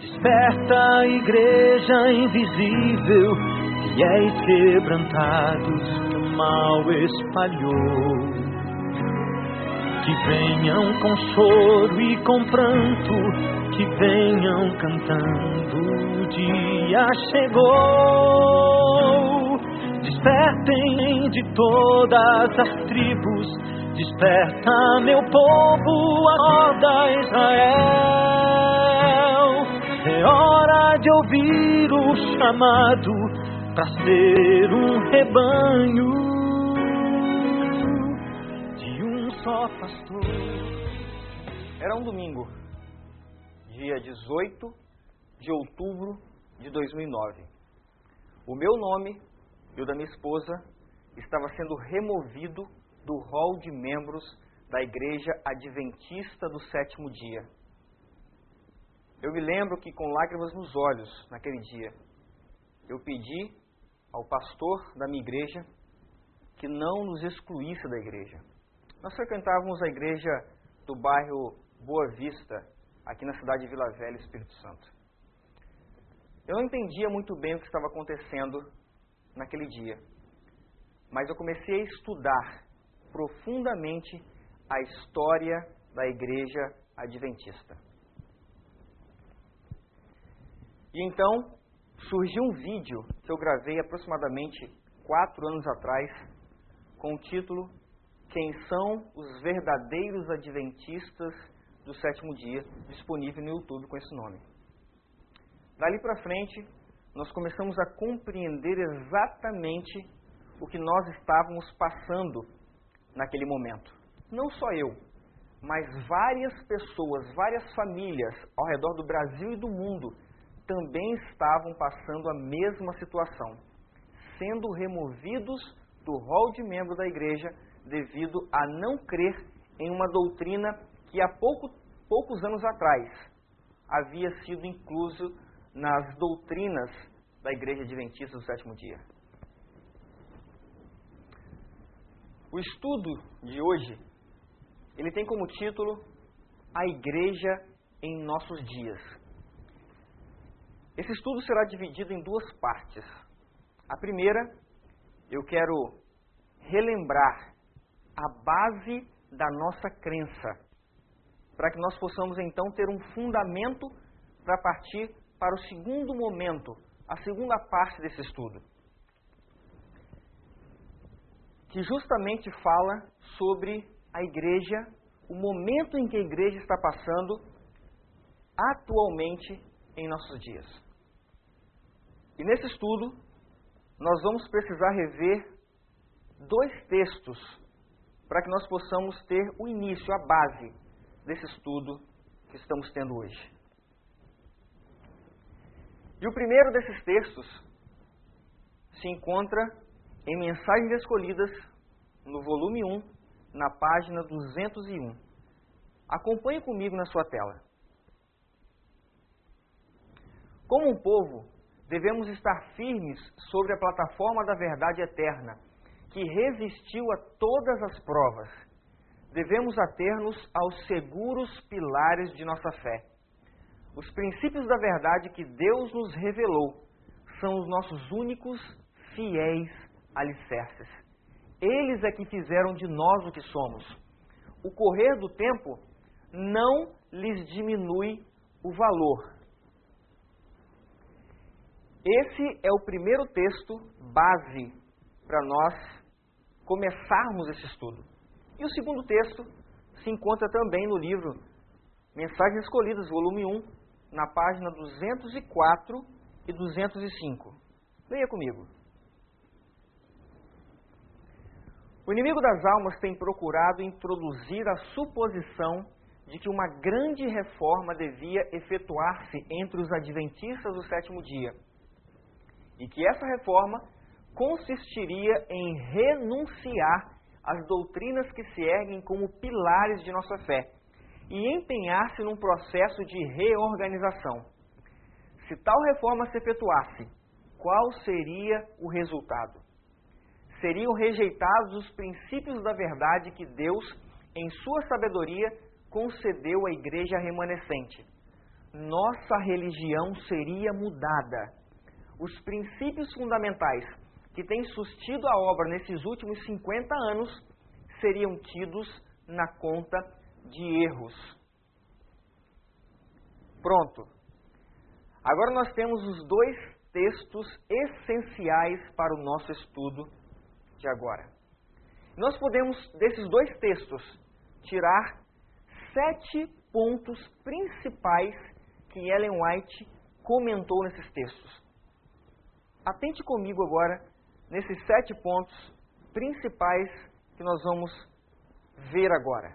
Desperta, igreja invisível, fiéis quebrantados que o mal espalhou. Que venham com choro e com pranto, que venham cantando, o dia chegou. Despertem de todas as tribos, desperta meu povo, acorda Israel. É hora de ouvir o chamado para ser um rebanho de um só pastor. Era um domingo, dia 18 de outubro de 2009. O meu nome e o da minha esposa estava sendo removido do hall de membros da Igreja Adventista do Sétimo Dia. Eu me lembro que, com lágrimas nos olhos, naquele dia, eu pedi ao pastor da minha igreja que não nos excluísse da igreja. Nós frequentávamos a igreja do bairro Boa Vista, aqui na cidade de Vila Velha, Espírito Santo. Eu não entendia muito bem o que estava acontecendo naquele dia, mas eu comecei a estudar profundamente a história da Igreja Adventista. E então surgiu um vídeo que eu gravei aproximadamente 4 anos atrás, com o título Quem são os verdadeiros Adventistas do Sétimo Dia, disponível no YouTube com esse nome. Dali para frente, nós começamos a compreender exatamente o que nós estávamos passando naquele momento. Não só eu, mas várias pessoas, várias famílias ao redor do Brasil e do mundo também estavam passando a mesma situação, sendo removidos do rol de membro da igreja devido a não crer em uma doutrina que há poucos anos atrás havia sido incluso nas doutrinas da Igreja Adventista do Sétimo Dia. O estudo de hoje, ele tem como título A Igreja em Nossos Dias. Esse estudo será dividido em 2 partes. A primeira, eu quero relembrar a base da nossa crença, para que nós possamos então ter um fundamento para partir para o segundo momento, a segunda parte desse estudo, que justamente fala sobre a igreja, o momento em que a igreja está passando atualmente em nossos dias. E nesse estudo, nós vamos precisar rever 2 textos para que nós possamos ter o início, a base desse estudo que estamos tendo hoje. E o primeiro desses textos se encontra em Mensagens Escolhidas, no volume 1, na página 201. Acompanhe comigo na sua tela. Como um povo, devemos estar firmes sobre a plataforma da verdade eterna, que resistiu a todas as provas. Devemos ater-nos aos seguros pilares de nossa fé. Os princípios da verdade que Deus nos revelou são os nossos únicos, fiéis alicerces. Eles é que fizeram de nós o que somos. O correr do tempo não lhes diminui o valor. Esse é o primeiro texto base para nós começarmos esse estudo. E o segundo texto se encontra também no livro Mensagens Escolhidas, volume 1, na página 204 e 205. Leia comigo. O inimigo das almas tem procurado introduzir a suposição de que uma grande reforma devia efetuar-se entre os adventistas do sétimo dia, e que essa reforma consistiria em renunciar às doutrinas que se erguem como pilares de nossa fé e empenhar-se num processo de reorganização. Se tal reforma se efetuasse, qual seria o resultado? Seriam rejeitados os princípios da verdade que Deus, em sua sabedoria, concedeu à igreja remanescente. nossa religião seria mudada. Os princípios fundamentais que têm sustido a obra nesses últimos 50 anos seriam tidos na conta de erros. Pronto. Agora nós temos os dois textos essenciais para o nosso estudo de agora. Nós podemos, desses dois textos, tirar 7 pontos principais que Ellen White comentou nesses textos. Atente comigo agora nesses 7 pontos principais que nós vamos ver agora.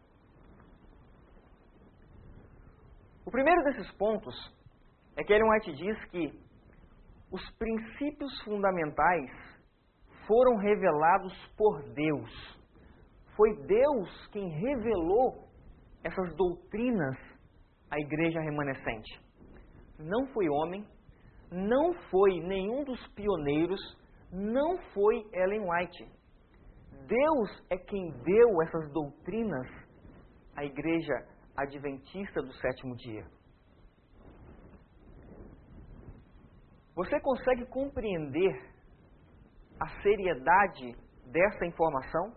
O primeiro desses pontos é que Ellen White diz que os princípios fundamentais foram revelados por Deus. Foi Deus quem revelou essas doutrinas à igreja remanescente. Não foi homem, não foi nenhum dos pioneiros, não foi Ellen White. Deus é quem deu essas doutrinas à igreja adventista do sétimo dia. Você consegue compreender a seriedade dessa informação?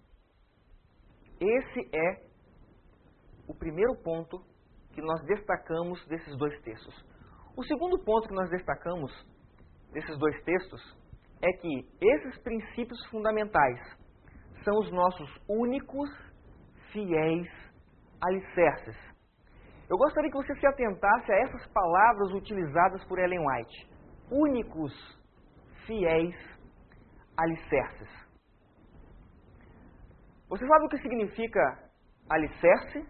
Esse é o primeiro ponto que nós destacamos desses dois textos. O segundo ponto que nós destacamos desses dois textos é que esses princípios fundamentais são os nossos únicos, fiéis alicerces. Eu gostaria que você se atentasse a essas palavras utilizadas por Ellen White. Únicos, fiéis alicerces. Você sabe o que significa alicerce?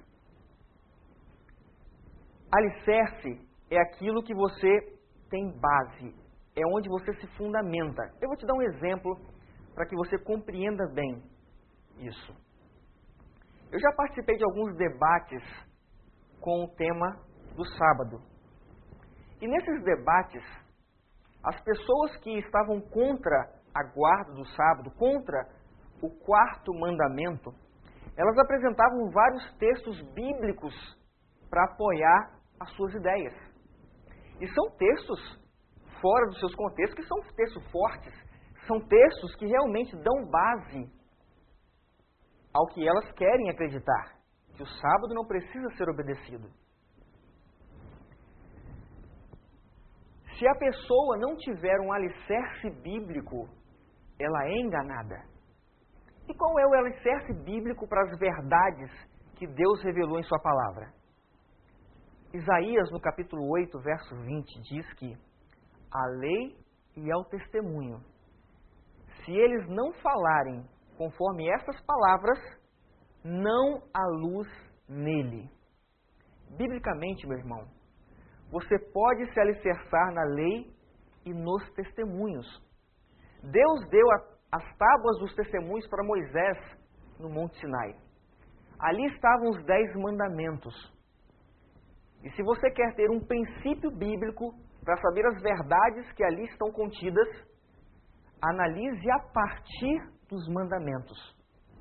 Alicerce é aquilo que você tem base, é onde você se fundamenta. Eu vou te dar um exemplo para que você compreenda bem isso. Eu já participei de alguns debates com o tema do sábado. E nesses debates, as pessoas que estavam contra a guarda do sábado, contra o quarto mandamento, elas apresentavam vários textos bíblicos para apoiar as suas ideias. E são textos fora dos seus contextos, que são textos fortes, são textos que realmente dão base ao que elas querem acreditar, que o sábado não precisa ser obedecido. Se a pessoa não tiver um alicerce bíblico, ela é enganada. E qual é o alicerce bíblico para as verdades que Deus revelou em sua palavra? Isaías, no capítulo 8, verso 20, diz que a lei e ao testemunho, se eles não falarem conforme essas palavras, não há luz nele. Biblicamente, meu irmão, você pode se alicerçar na lei e nos testemunhos. Deus deu as tábuas dos testemunhos para Moisés no Monte Sinai. Ali estavam os 10 mandamentos. E se você quer ter um princípio bíblico para saber as verdades que ali estão contidas, analise a partir dos mandamentos.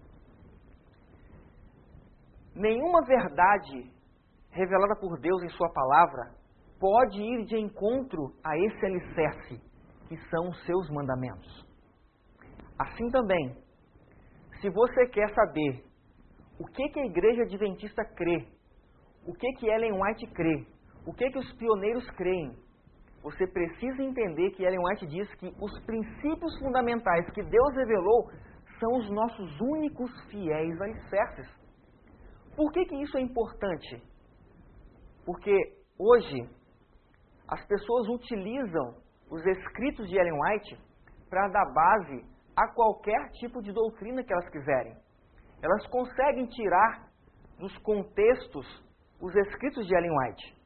Nenhuma verdade revelada por Deus em sua palavra pode ir de encontro a esse alicerce, que são os seus mandamentos. Assim também, se você quer saber o que a igreja adventista crê, o que Ellen White crê, o que os pioneiros creem, você precisa entender que Ellen White diz que os princípios fundamentais que Deus revelou são os nossos únicos fiéis alicerces. Por que isso é importante? Porque hoje as pessoas utilizam os escritos de Ellen White para dar base a qualquer tipo de doutrina que elas quiserem. Elas conseguem tirar dos contextos os escritos de Ellen White.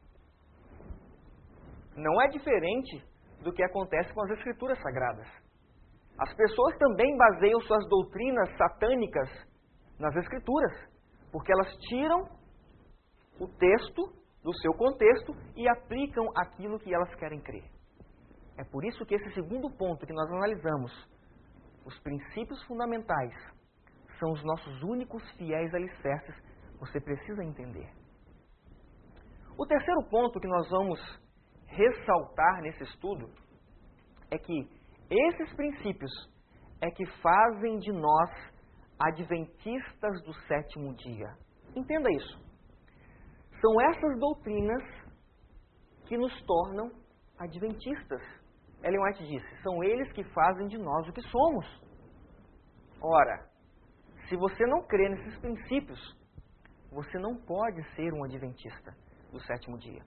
Não é diferente do que acontece com as escrituras sagradas. As pessoas também baseiam suas doutrinas satânicas nas escrituras, porque elas tiram o texto do seu contexto e aplicam aquilo que elas querem crer. É por isso que esse segundo ponto que nós analisamos, os princípios fundamentais, são os nossos únicos fiéis alicerces, você precisa entender. O terceiro ponto que nós vamos ressaltar nesse estudo é que esses princípios é que fazem de nós adventistas do sétimo dia. Entenda isso. São essas doutrinas que nos tornam adventistas. Ellen White disse, são eles que fazem de nós o que somos. Ora, se você não crê nesses princípios, você não pode ser um adventista do sétimo dia.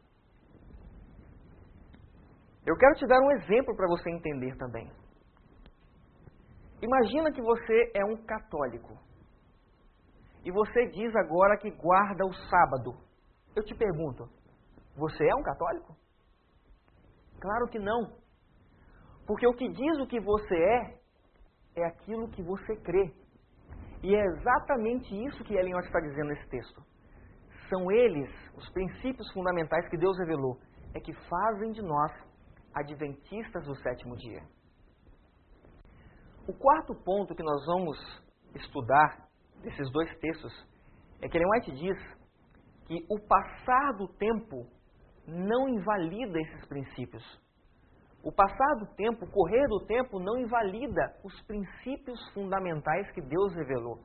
Eu quero te dar um exemplo para você entender também. Imagina que você é um católico e você diz agora que guarda o sábado. Eu te pergunto, você é um católico? Claro que não. Porque o que diz o que você é aquilo que você crê. E é exatamente isso que Ellen White está dizendo nesse texto. São eles, os princípios fundamentais que Deus revelou, é que fazem de nós adventistas do sétimo dia. O quarto ponto que nós vamos estudar desses dois textos é que Ellen White diz que o passar do tempo não invalida esses princípios. O passar do tempo, o correr do tempo, não invalida os princípios fundamentais que Deus revelou.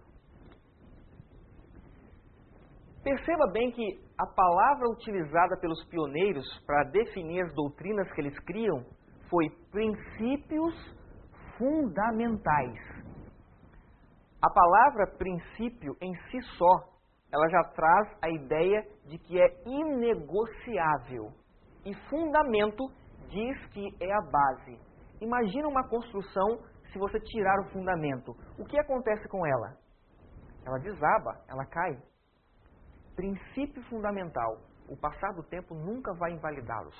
Perceba bem que a palavra utilizada pelos pioneiros para definir as doutrinas que eles criam foi princípios fundamentais. A palavra princípio em si só, ela já traz a ideia de que é inegociável. E fundamento diz que é a base. Imagina uma construção se você tirar o fundamento. O que acontece com ela? Ela desaba, ela cai. Princípio fundamental. O passar do tempo nunca vai invalidá-los.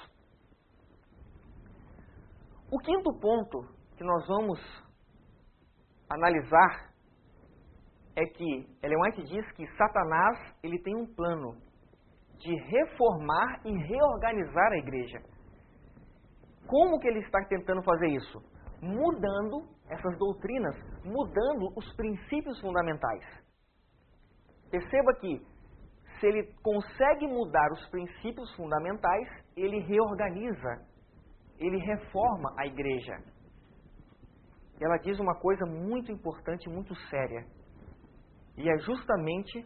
O quinto ponto que nós vamos analisar é que Ellen White diz que Satanás ele tem um plano de reformar e reorganizar a igreja. Como que ele está tentando fazer isso? Mudando essas doutrinas, mudando os princípios fundamentais. Perceba que se ele consegue mudar os princípios fundamentais, ele reorganiza, ele reforma a igreja. Ela diz uma coisa muito importante, muito séria. E é justamente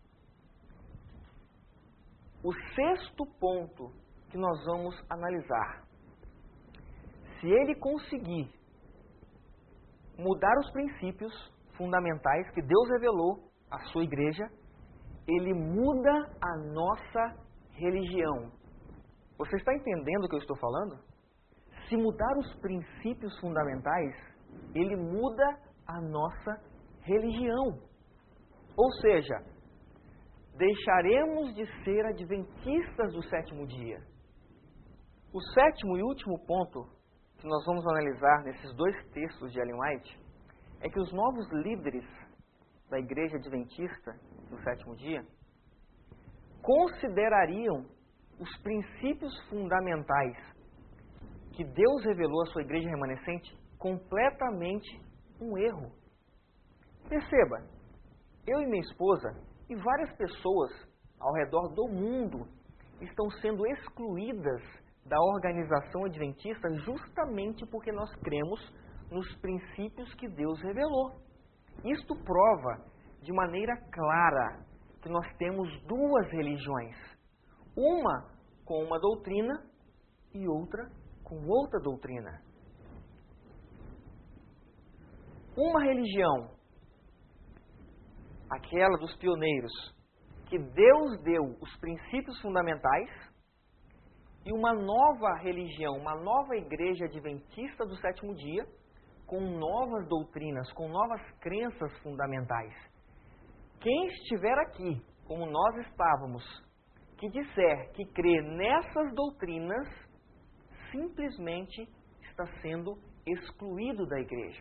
o sexto ponto que nós vamos analisar. Se ele conseguir mudar os princípios fundamentais que Deus revelou à sua igreja, ele muda a nossa religião. Você está entendendo o que eu estou falando? Se mudar os princípios fundamentais, ele muda a nossa religião. Ou seja, deixaremos de ser adventistas do sétimo dia. O sétimo e último ponto que nós vamos analisar nesses dois textos de Ellen White é que os novos líderes da igreja adventista do sétimo dia considerariam os princípios fundamentais que Deus revelou à sua igreja remanescente completamente um erro. Perceba, eu e minha esposa e várias pessoas ao redor do mundo estão sendo excluídas da organização adventista justamente porque nós cremos nos princípios que Deus revelou. Isto prova de maneira clara que nós temos duas religiões, uma com uma doutrina e outra com outra doutrina. Uma religião, aquela dos pioneiros, que Deus deu os princípios fundamentais, e uma nova religião, uma nova igreja adventista do sétimo dia, com novas doutrinas, com novas crenças fundamentais. Quem estiver aqui, como nós estávamos, que disser que crê nessas doutrinas, simplesmente está sendo excluído da igreja.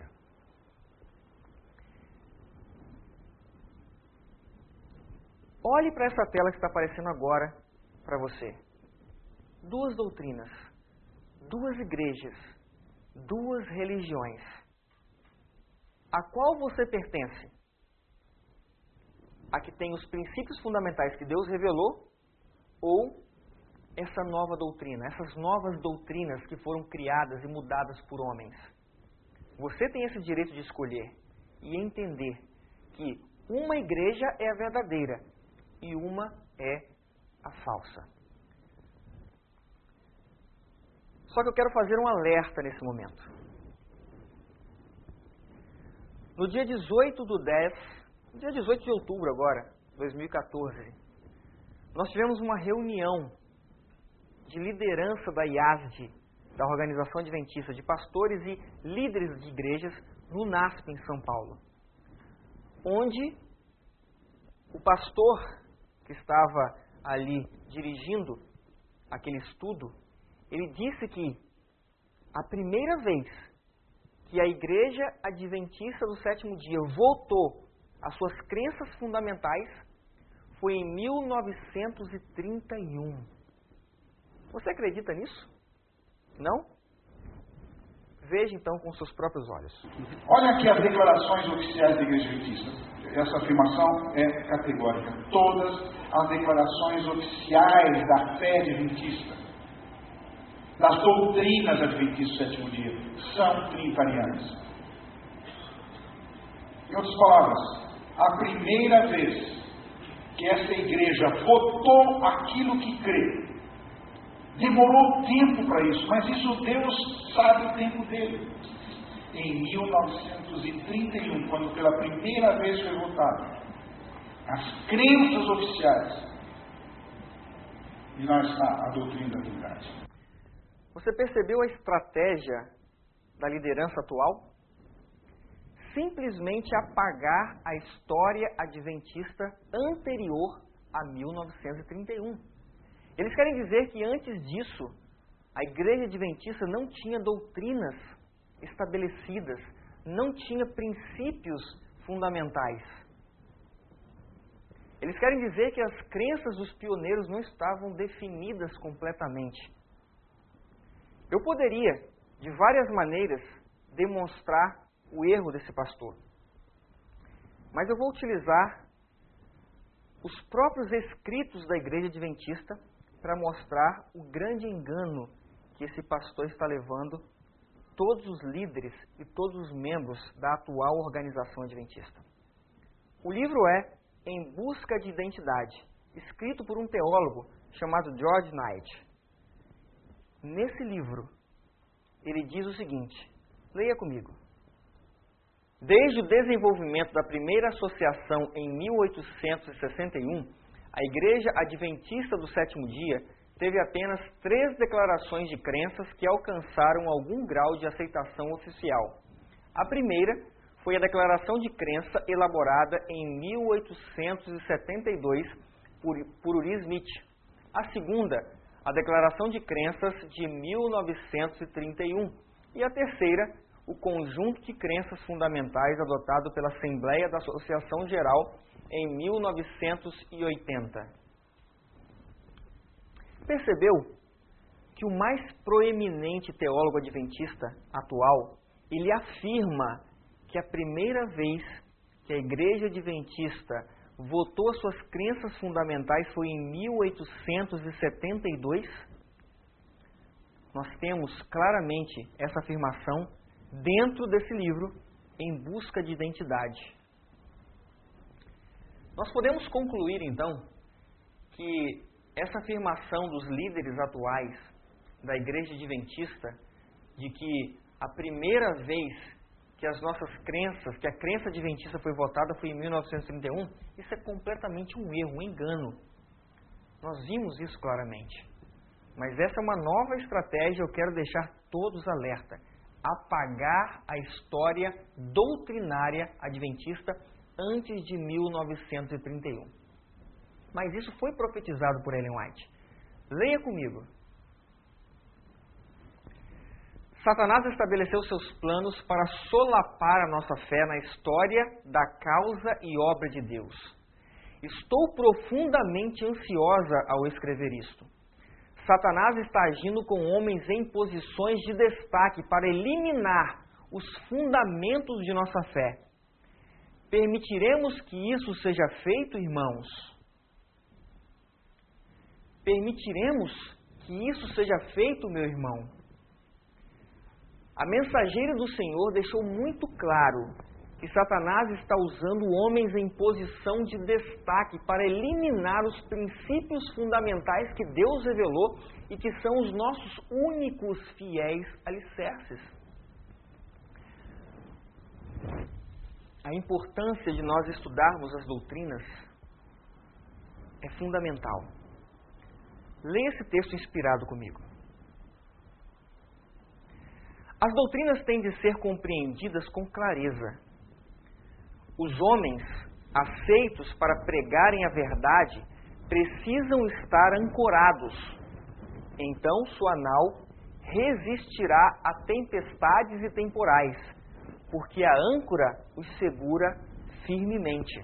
Olhe para essa tela que está aparecendo agora para você. Duas doutrinas, duas igrejas, duas religiões. A qual você pertence? A que tem os princípios fundamentais que Deus revelou ou essa nova doutrina, essas novas doutrinas que foram criadas e mudadas por homens. Você tem esse direito de escolher e entender que uma igreja é a verdadeira e uma é a falsa. Só que eu quero fazer um alerta nesse momento. No dia 18 de outubro agora, 2014, nós tivemos uma reunião de liderança da IASD, da Organização Adventista, de pastores e líderes de igrejas no NASP, em São Paulo, onde o pastor que estava ali dirigindo aquele estudo, ele disse que a primeira vez que a Igreja Adventista do Sétimo Dia voltou às suas crenças fundamentais foi em 1931. Você acredita nisso? Não? Veja então com seus próprios olhos. Olha aqui as declarações oficiais da Igreja Adventista. Essa afirmação é categórica. Todas as declarações oficiais da fé adventista, das doutrinas adventistas do sétimo dia, são trinitarianas. Em outras palavras, a primeira vez que essa igreja votou aquilo que crê, demorou tempo para isso, mas isso Deus sabe o tempo dele. Em 1931, quando pela primeira vez foi votado as crenças oficiais, e lá está a doutrina da Trindade. Você percebeu a estratégia da liderança atual? Simplesmente apagar a história adventista anterior a 1931. Eles querem dizer que antes disso, a Igreja Adventista não tinha doutrinas estabelecidas, não tinha princípios fundamentais. Eles querem dizer que as crenças dos pioneiros não estavam definidas completamente. Eu poderia, de várias maneiras, demonstrar o erro desse pastor. Mas eu vou utilizar os próprios escritos da Igreja Adventista para mostrar o grande engano que esse pastor está levando todos os líderes e todos os membros da atual organização adventista. O livro é Em Busca de Identidade, escrito por um teólogo chamado George Knight. Nesse livro, ele diz o seguinte, leia comigo. Desde o desenvolvimento da primeira associação em 1861, a Igreja Adventista do Sétimo Dia teve apenas 3 declarações de crenças que alcançaram algum grau de aceitação oficial. A primeira foi a declaração de crença elaborada em 1872 por Uri Smith. A segunda, a declaração de crenças de 1931. E a terceira, o conjunto de crenças fundamentais adotado pela Assembleia da Associação Geral em 1980. Percebeu que o mais proeminente teólogo adventista atual, ele afirma que a primeira vez que a Igreja Adventista votou suas crenças fundamentais foi em 1872? Nós temos claramente essa afirmação dentro desse livro, Em Busca de Identidade. Nós podemos concluir, então, que essa afirmação dos líderes atuais da Igreja Adventista, de que a primeira vez que as nossas crenças, que a crença adventista foi votada foi em 1931, isso é completamente um erro, um engano. Nós vimos isso claramente. Mas essa é uma nova estratégia, eu quero deixar todos alerta. Apagar a história doutrinária adventista antes de 1931. Mas isso foi profetizado por Ellen White. Leia comigo. Satanás estabeleceu seus planos para solapar a nossa fé na história da causa e obra de Deus. Estou profundamente ansiosa ao escrever isto. Satanás está agindo com homens em posições de destaque para eliminar os fundamentos de nossa fé. Permitiremos que isso seja feito, irmãos? Permitiremos que isso seja feito, meu irmão. A mensageira do Senhor deixou muito claro que Satanás está usando homens em posição de destaque para eliminar os princípios fundamentais que Deus revelou e que são os nossos únicos fiéis alicerces. A importância de nós estudarmos as doutrinas é fundamental. Leia esse texto inspirado comigo. As doutrinas têm de ser compreendidas com clareza. Os homens, aceitos para pregarem a verdade, precisam estar ancorados. Então sua nau resistirá a tempestades e temporais, porque a âncora os segura firmemente.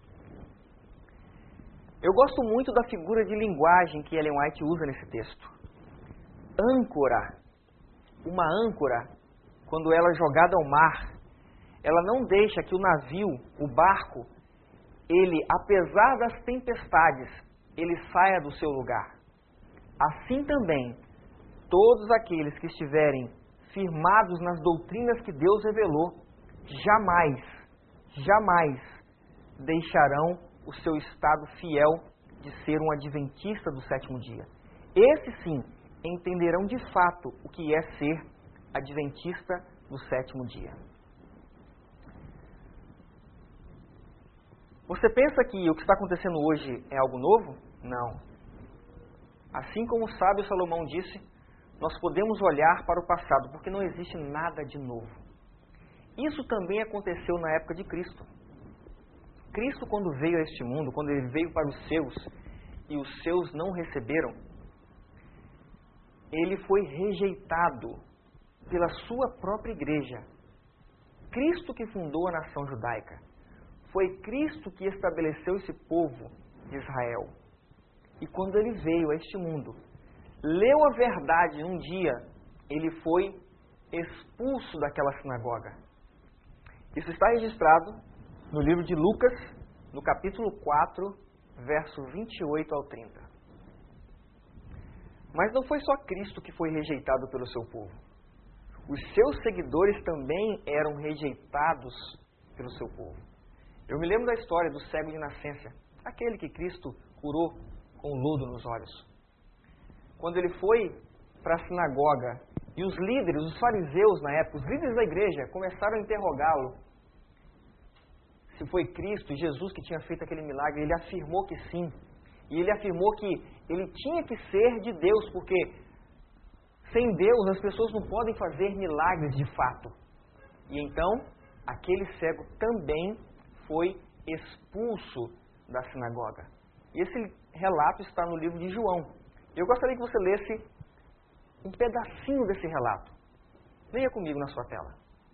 Eu gosto muito da figura de linguagem que Ellen White usa nesse texto. Âncora. Uma âncora, quando ela é jogada ao mar, ela não deixa que o navio, o barco, ele, apesar das tempestades, ele saia do seu lugar. Assim também, todos aqueles que estiverem firmados nas doutrinas que Deus revelou, jamais deixarão o seu estado fiel de ser um adventista do sétimo dia. Esses sim entenderão de fato o que é ser adventista do sétimo dia. Você pensa que o que está acontecendo hoje é algo novo? Não. Assim como o sábio Salomão disse, nós podemos olhar para o passado, porque não existe nada de novo. Isso também aconteceu na época de Cristo. Cristo, quando veio a este mundo, quando ele veio para os seus, e os seus não receberam, ele foi rejeitado pela sua própria igreja. Cristo que fundou a nação judaica. Foi Cristo que estabeleceu esse povo de Israel. E quando ele veio a este mundo, leu a verdade num dia, ele foi expulso daquela sinagoga. Isso está registrado no livro de Lucas, no capítulo 4, verso 28 ao 30. Mas não foi só Cristo que foi rejeitado pelo seu povo. Os seus seguidores também eram rejeitados pelo seu povo. Eu me lembro da história do cego de nascença, aquele que Cristo curou com lodo nos olhos. Quando ele foi para a sinagoga e os líderes, os fariseus na época, os líderes da igreja, começaram a interrogá-lo se foi Cristo, Jesus que tinha feito aquele milagre. Ele afirmou que sim. E ele afirmou que ele tinha que ser de Deus, porque sem Deus as pessoas não podem fazer milagres de fato. E então, aquele cego também foi expulso da sinagoga. E esse relato está no livro de João. Eu gostaria que você lesse um pedacinho desse relato. Leia comigo na sua tela.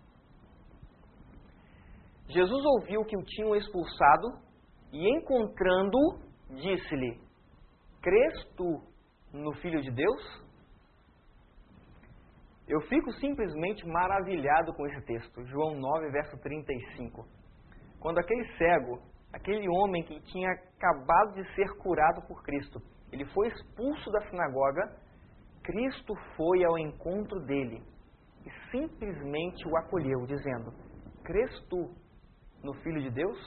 Jesus ouviu que o tinham expulsado e, encontrando-o, disse-lhe: crês tu no Filho de Deus? Eu fico simplesmente maravilhado com esse texto. João 9, verso 35. Quando aquele cego, aquele homem que tinha acabado de ser curado por Cristo, ele foi expulso da sinagoga, Cristo foi ao encontro dele e simplesmente o acolheu, dizendo: crês tu no Filho de Deus?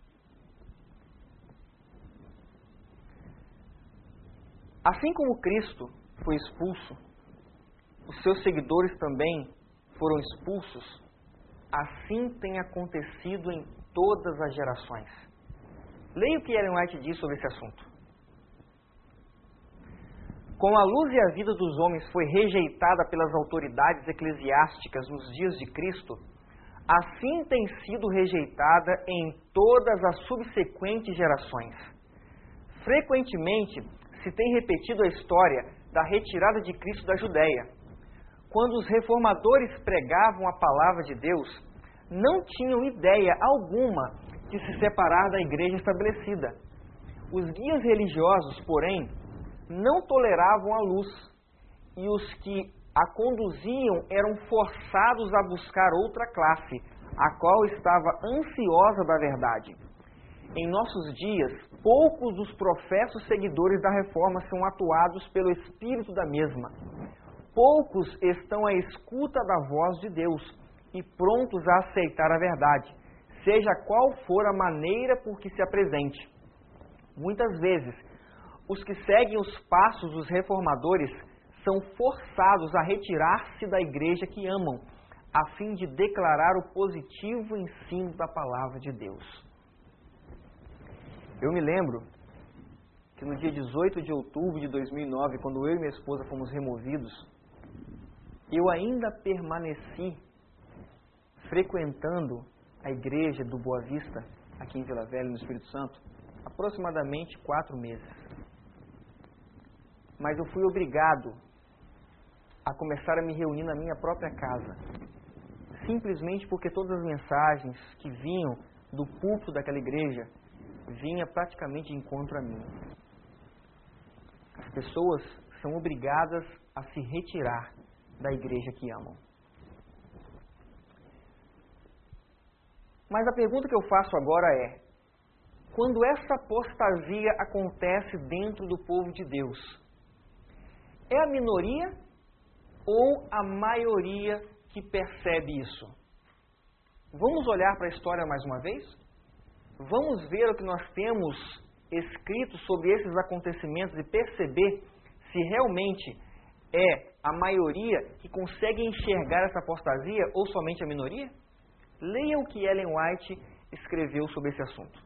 Assim como Cristo foi expulso, os seus seguidores também foram expulsos. Assim tem acontecido em todas as gerações. Leia o que Ellen White diz sobre esse assunto. Como a luz e a vida dos homens foi rejeitada pelas autoridades eclesiásticas nos dias de Cristo, assim tem sido rejeitada em todas as subsequentes gerações. Frequentemente se tem repetido a história da retirada de Cristo da Judéia. Quando os reformadores pregavam a palavra de Deus, não tinham ideia alguma de se separar da igreja estabelecida. Os guias religiosos, porém, não toleravam a luz, e os que a conduziam eram forçados a buscar outra classe, a qual estava ansiosa da verdade. Em nossos dias, poucos os professos seguidores da reforma são atuados pelo espírito da mesma. Poucos estão à escuta da voz de Deus e prontos a aceitar a verdade, seja qual for a maneira por que se apresente. Muitas vezes, os que seguem os passos dos reformadores são forçados a retirar-se da igreja que amam, a fim de declarar o positivo ensino da palavra de Deus. Eu me lembro que no dia 18 de outubro de 2009, quando eu e minha esposa fomos removidos, eu ainda permaneci frequentando a igreja do Boa Vista, aqui em Vila Velha, no Espírito Santo, aproximadamente 4 meses. Mas eu fui obrigado a começar a me reunir na minha própria casa, simplesmente porque todas as mensagens que vinham do púlpito daquela igreja vinha praticamente de encontro a mim. As pessoas são obrigadas a se retirar da igreja que amam. Mas a pergunta que eu faço agora é: quando essa apostasia acontece dentro do povo de Deus, é a minoria ou a maioria que percebe isso? Vamos olhar para a história mais uma vez? Vamos ver o que nós temos escrito sobre esses acontecimentos e perceber se realmente é a maioria que consegue enxergar essa apostasia ou somente a minoria? Leia o que Ellen White escreveu sobre esse assunto.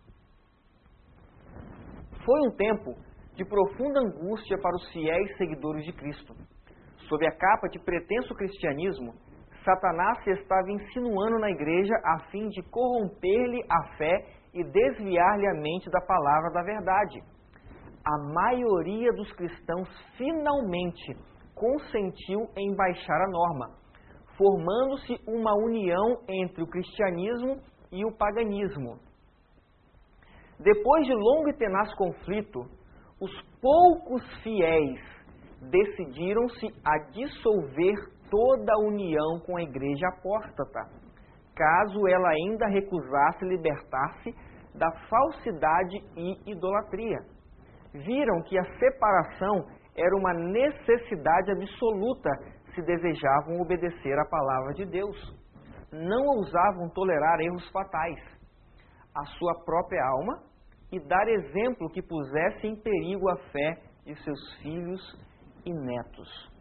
Foi um tempo de profunda angústia para os fiéis seguidores de Cristo. Sob a capa de pretenso cristianismo, Satanás se estava insinuando na igreja a fim de corromper-lhe a fé e desviar-lhe a mente da palavra da verdade. A maioria dos cristãos finalmente consentiu em baixar a norma, formando-se uma união entre o cristianismo e o paganismo. Depois de longo e tenaz conflito, os poucos fiéis decidiram-se a dissolver toda a união com a igreja apóstata, caso ela ainda recusasse libertar-se da falsidade e idolatria. Viram que a separação era uma necessidade absoluta se desejavam obedecer à palavra de Deus. Não ousavam tolerar erros fatais à sua própria alma e dar exemplo que pusesse em perigo a fé de seus filhos e netos.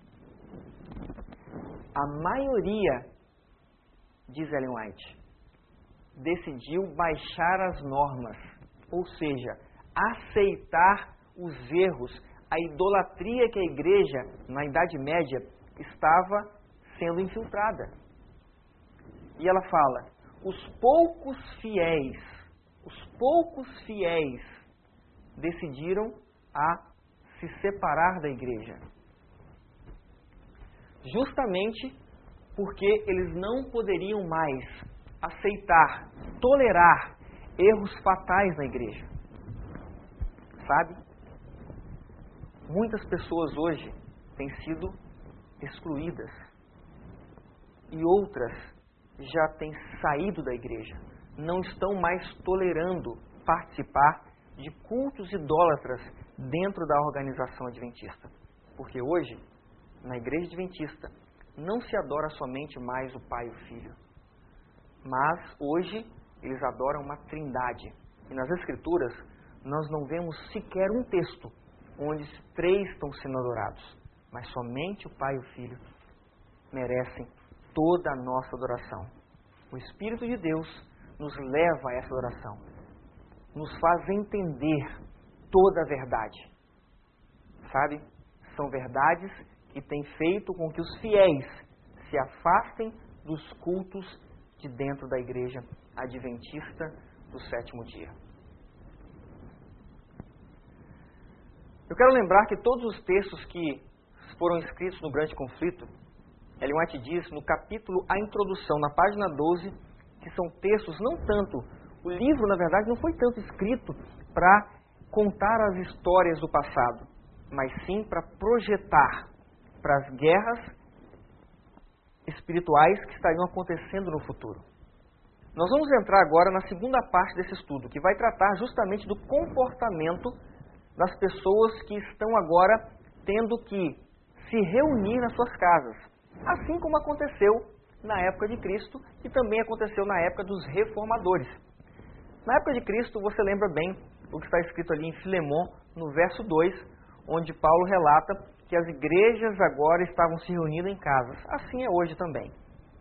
A maioria, diz Ellen White, decidiu baixar as normas, ou seja, aceitar os erros, a idolatria que a igreja, na Idade Média, estava sendo infiltrada. E ela fala, os poucos fiéis decidiram a se separar da igreja. Justamente porque eles não poderiam mais aceitar, tolerar erros fatais na igreja. Sabe? Muitas pessoas hoje têm sido excluídas e outras já têm saído da igreja. Não estão mais tolerando participar de cultos idólatras dentro da organização adventista. Porque hoje, na igreja adventista, não se adora somente mais o Pai e o Filho, mas hoje eles adoram uma trindade. E nas Escrituras, nós não vemos sequer um texto onde 3 estão sendo adorados, mas somente o Pai e o Filho merecem toda a nossa adoração. O Espírito de Deus nos leva a essa adoração, nos faz entender toda a verdade. Sabe? São verdades que têm feito com que os fiéis se afastem dos cultos de dentro da igreja adventista do 7º dia. Eu quero lembrar que todos os textos que foram escritos no Grande Conflito, Ellen White diz no capítulo A Introdução, na página 12, que são textos não tanto, o livro na verdade não foi tanto escrito para contar as histórias do passado, mas sim para projetar para as guerras espirituais que estariam acontecendo no futuro. Nós vamos entrar agora na segunda parte desse estudo, que vai tratar justamente do comportamento das pessoas que estão agora tendo que se reunir nas suas casas, assim como aconteceu na época de Cristo e também aconteceu na época dos reformadores. Na época de Cristo, você lembra bem o que está escrito ali em Filemon, no verso 2, onde Paulo relata que as igrejas agora estavam se reunindo em casas. Assim é hoje também.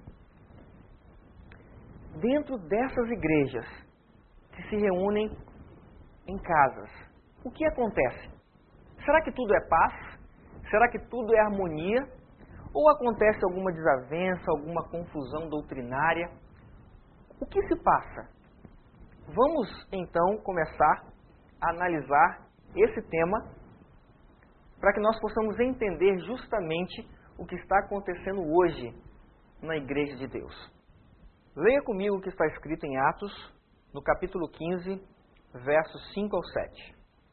Dentro dessas igrejas que se reúnem em casas, o que acontece? Será que tudo é paz? Será que tudo é harmonia? Ou acontece alguma desavença, alguma confusão doutrinária? O que se passa? Vamos então começar a analisar esse tema para que nós possamos entender justamente o que está acontecendo hoje na Igreja de Deus. Leia comigo o que está escrito em Atos, no capítulo 15, versos 5 ao 7.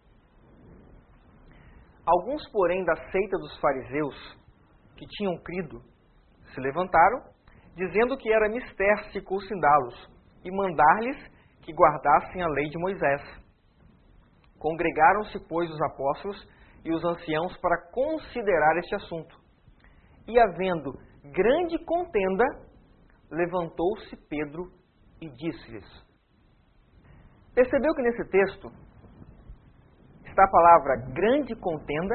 Alguns, porém, da seita dos fariseus, que tinham crido, se levantaram, dizendo que era mister circuncindá-los e mandar-lhes que guardassem a lei de Moisés. Congregaram-se, pois, os apóstolos e os anciãos para considerar este assunto. E, havendo grande contenda, levantou-se Pedro e disse-lhes. Percebeu que nesse texto está a palavra grande contenda?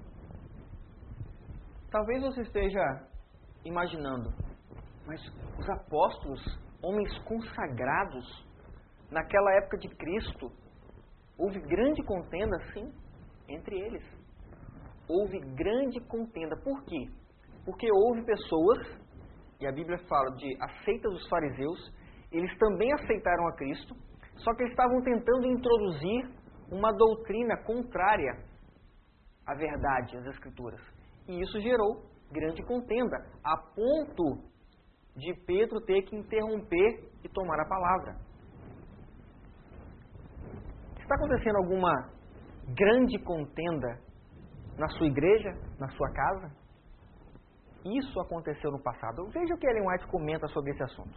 Talvez você esteja imaginando, mas os apóstolos, homens consagrados, naquela época de Cristo, houve grande contenda, sim, entre eles. Houve grande contenda. Por quê? Porque houve pessoas, e a Bíblia fala de a seita dos fariseus, eles também aceitaram a Cristo, só que eles estavam tentando introduzir uma doutrina contrária à verdade, às Escrituras. E isso gerou grande contenda, a ponto de Pedro ter que interromper e tomar a palavra. Está acontecendo alguma grande contenda na sua igreja, na sua casa? Isso aconteceu no passado. Veja o que Ellen White comenta sobre esse assunto.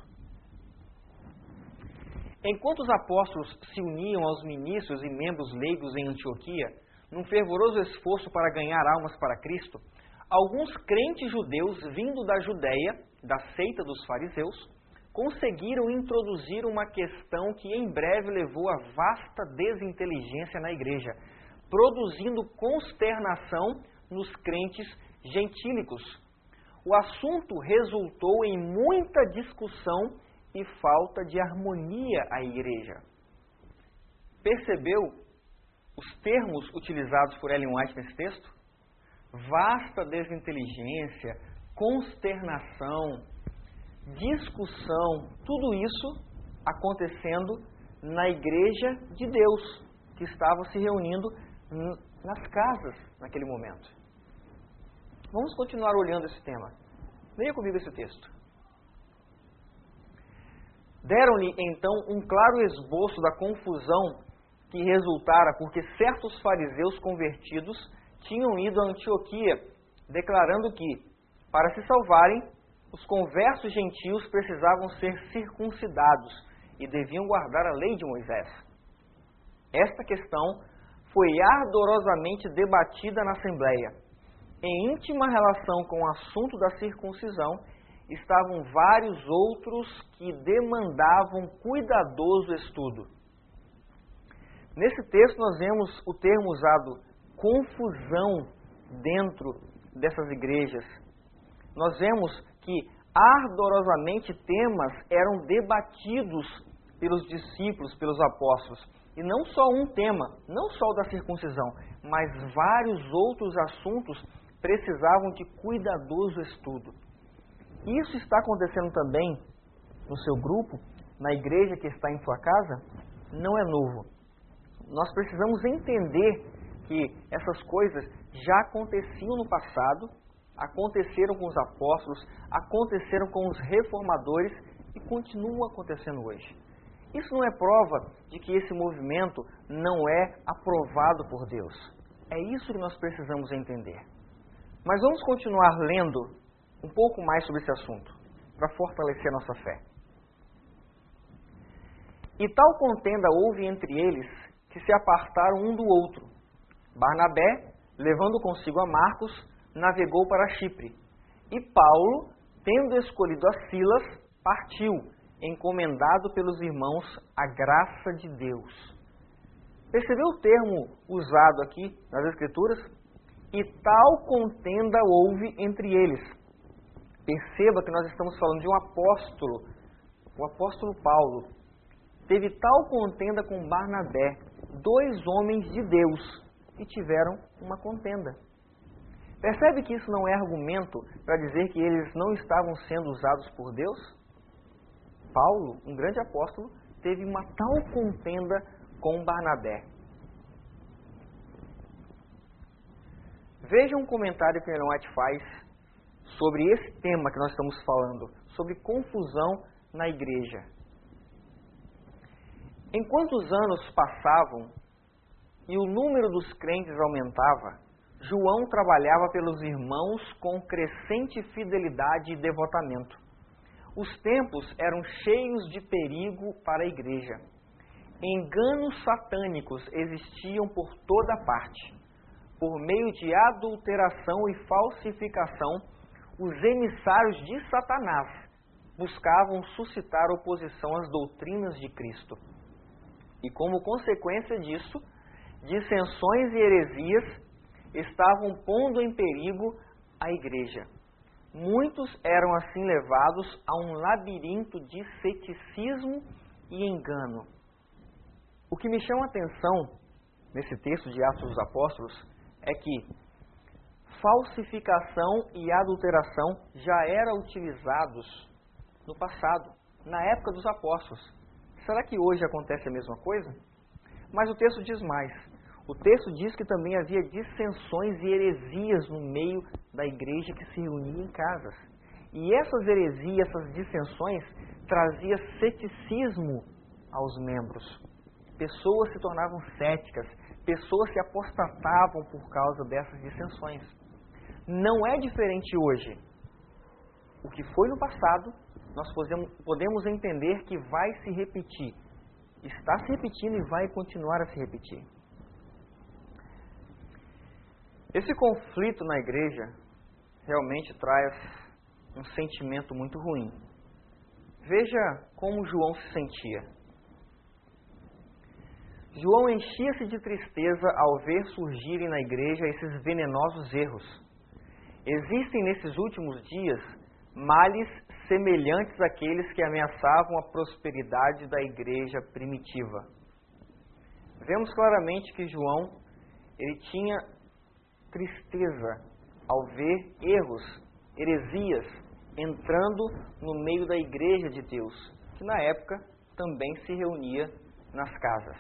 Enquanto os apóstolos se uniam aos ministros e membros leigos em Antioquia, num fervoroso esforço para ganhar almas para Cristo, alguns crentes judeus vindo da Judéia, da seita dos fariseus, conseguiram introduzir uma questão que em breve levou a vasta desinteligência na igreja, produzindo consternação nos crentes gentílicos. O assunto resultou em muita discussão e falta de harmonia à igreja. Percebeu os termos utilizados por Ellen White nesse texto? Vasta desinteligência, consternação, discussão, tudo isso acontecendo na igreja de Deus, que estava se reunindo nas casas naquele momento. Vamos continuar olhando esse tema. Leia comigo esse texto. Deram-lhe então um claro esboço da confusão que resultara porque certos fariseus convertidos tinham ido a Antioquia, declarando que, para se salvarem, os conversos gentios precisavam ser circuncidados e deviam guardar a lei de Moisés. Esta questão foi ardorosamente debatida na Assembleia. Em íntima relação com o assunto da circuncisão, estavam vários outros que demandavam cuidadoso estudo. Nesse texto nós vemos o termo usado, confusão, dentro dessas igrejas. Nós vemos que ardorosamente temas eram debatidos pelos discípulos, pelos apóstolos. E não só um tema, não só o da circuncisão, mas vários outros assuntos precisavam de cuidadoso estudo. Isso está acontecendo também no seu grupo, na igreja que está em sua casa? Não é novo. Nós precisamos entender que essas coisas já aconteciam no passado, aconteceram com os apóstolos, aconteceram com os reformadores e continuam acontecendo hoje. Isso não é prova de que esse movimento não é aprovado por Deus. É isso que nós precisamos entender. Mas vamos continuar lendo um pouco mais sobre esse assunto, para fortalecer a nossa fé. E tal contenda houve entre eles que se apartaram um do outro. Barnabé, levando consigo a Marcos, navegou para Chipre. E Paulo, tendo escolhido a Silas, partiu, encomendado pelos irmãos à graça de Deus. Percebeu o termo usado aqui nas Escrituras? E tal contenda houve entre eles. Perceba que nós estamos falando de um apóstolo, o apóstolo Paulo. Teve tal contenda com Barnabé, 2 homens de Deus, e tiveram uma contenda. Percebe que isso não é argumento para dizer que eles não estavam sendo usados por Deus? Paulo, um grande apóstolo, teve uma tal contenda com Barnabé. Veja um comentário que Ellen White faz sobre esse tema que nós estamos falando, sobre confusão na igreja. Enquanto os anos passavam e o número dos crentes aumentava, João trabalhava pelos irmãos com crescente fidelidade e devotamento. Os tempos eram cheios de perigo para a igreja. Enganos satânicos existiam por toda parte. Por meio de adulteração e falsificação, os emissários de Satanás buscavam suscitar oposição às doutrinas de Cristo. E como consequência disso, dissensões e heresias estavam pondo em perigo a igreja. Muitos eram assim levados a um labirinto de ceticismo e engano. O que me chama a atenção nesse texto de Atos dos Apóstolos é que falsificação e adulteração já eram utilizados no passado, na época dos apóstolos. Será que hoje acontece a mesma coisa? Mas o texto diz mais. O texto diz que também havia dissensões e heresias no meio da igreja que se reunia em casas. E essas heresias, essas dissensões, traziam ceticismo aos membros. Pessoas se tornavam céticas, pessoas se apostatavam por causa dessas dissensões. Não é diferente hoje. O que foi no passado, nós podemos entender que vai se repetir. Está se repetindo e vai continuar a se repetir. Esse conflito na igreja realmente traz um sentimento muito ruim. Veja como João se sentia. João enchia-se de tristeza ao ver surgirem na igreja esses venenosos erros. Existem nesses últimos dias males semelhantes àqueles que ameaçavam a prosperidade da igreja primitiva. Vemos claramente que João, ele tinha tristeza ao ver erros, heresias, entrando no meio da igreja de Deus, que na época também se reunia nas casas.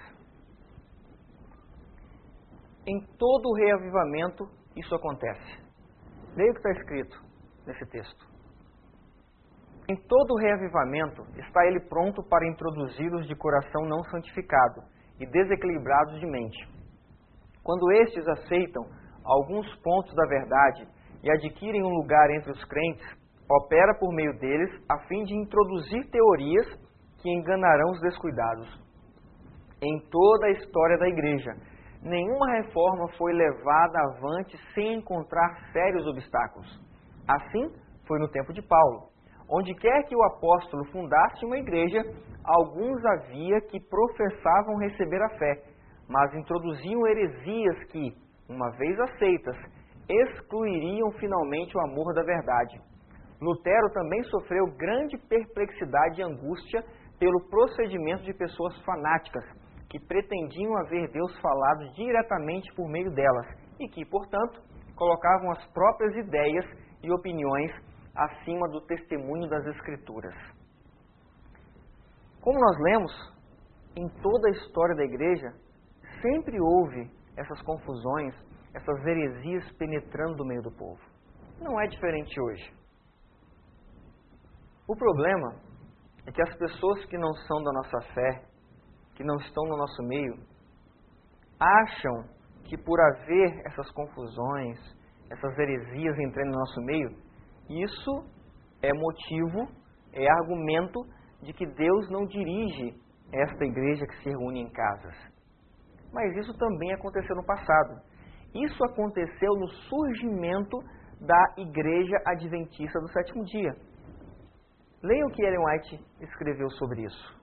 Em todo o reavivamento, isso acontece. Leia o que está escrito nesse texto. Em todo o reavivamento, está ele pronto para introduzi-los de coração não santificado e desequilibrados de mente. Quando estes aceitam alguns pontos da verdade e adquirem um lugar entre os crentes, opera por meio deles a fim de introduzir teorias que enganarão os descuidados. Em toda a história da igreja, nenhuma reforma foi levada avante sem encontrar sérios obstáculos. Assim foi no tempo de Paulo. Onde quer que o apóstolo fundasse uma igreja, alguns havia que professavam receber a fé, mas introduziam heresias que, uma vez aceitas, excluiriam finalmente o amor da verdade. Lutero também sofreu grande perplexidade e angústia pelo procedimento de pessoas fanáticas, que pretendiam haver Deus falado diretamente por meio delas e que, portanto, colocavam as próprias ideias e opiniões acima do testemunho das Escrituras. Como nós lemos, em toda a história da igreja, sempre houve essas confusões, essas heresias penetrando no meio do povo. Não é diferente hoje. O problema é que as pessoas que não são da nossa fé, que não estão no nosso meio, acham que por haver essas confusões, essas heresias entrando no nosso meio, isso é motivo, é argumento de que Deus não dirige esta igreja que se reúne em casas. Mas isso também aconteceu no passado. Isso aconteceu no surgimento da Igreja Adventista do Sétimo Dia. Leiam o que Ellen White escreveu sobre isso.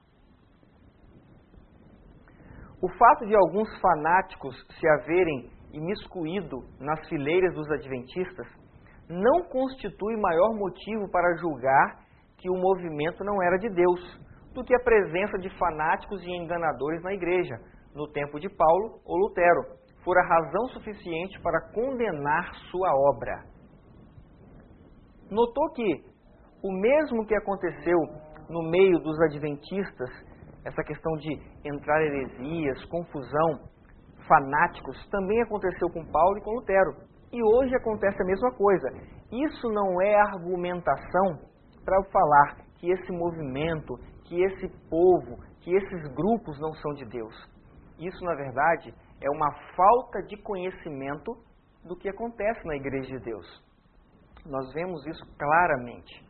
O fato de alguns fanáticos se haverem imiscuído nas fileiras dos adventistas não constitui maior motivo para julgar que o movimento não era de Deus, do que a presença de fanáticos e enganadores na igreja, no tempo de Paulo ou Lutero, fora razão suficiente para condenar sua obra. Notou que o mesmo que aconteceu no meio dos adventistas, essa questão de entrar heresias, confusão, fanáticos, também aconteceu com Paulo e com Lutero. E hoje acontece a mesma coisa. Isso não é argumentação para falar que esse movimento, que esse povo, que esses grupos não são de Deus. Isso, na verdade, é uma falta de conhecimento do que acontece na Igreja de Deus. Nós vemos isso claramente.